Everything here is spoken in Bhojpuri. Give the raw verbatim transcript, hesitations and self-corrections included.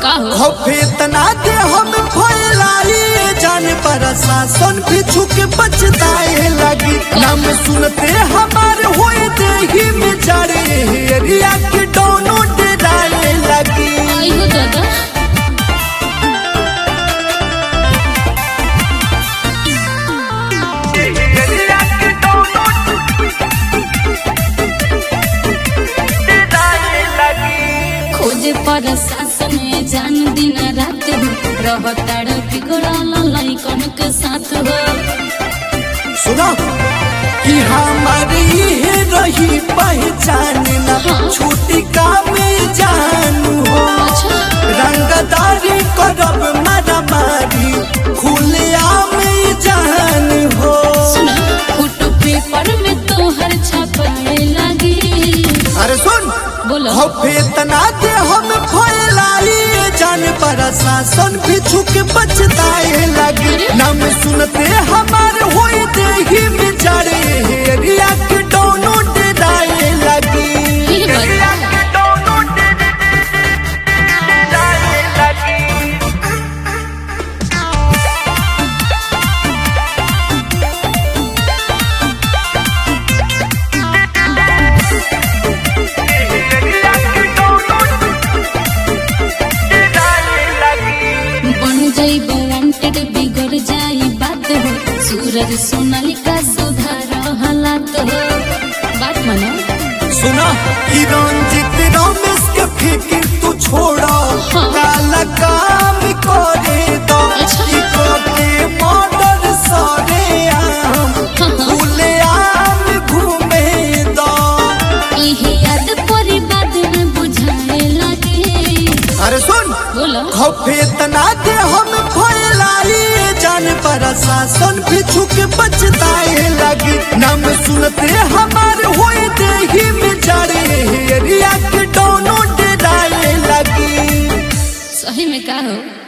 का हो खौफे तना दे हम फैलाई जान पर शासन भी छुक बचताए लगी नाम सुनते हमारे होए देही में जड़े एरिया के दोनों डराए लगी। आई हो दादा खोजे पर शासन जान दिन रात हो रहताड़ बिगड़ल लइकन के साथ हो। सुनो कि हमारी ये रही पहचान ना छोटी का में जानू हो रंगदारी करब मारा मारी खुलिया में जान हो। सुना फोटो पेपर में तोहर छपाए लगी। अरे सुन बोलो खौफे तना दे हम फैलाई जान पर शासन भी छुक बचताए लगी नाम सुनते हमारे होए देही में जड़े एरिया के दोनों डराए लगी। ये बात बन जाई वांटेड बिगड़ जाई बात हो सूरज सोनालिका सुधार हालात हो बात मानो। सुना कि रंजित रमेश के फिक्र तू छोड़ा काला काम करे दो अच्छा। कि के मॉडल सरे आम खुले आम घूमे दो। इहे याद परी बाद में बुझाए लगे। अरे सुन बोलो खौफे तना दे हम फैलाई जान पर शासन भी छुक बचताए लगी नाम सुनते हमारे होए देही में जड़े एरिया के दोनों डराए लगी। सही में का हो।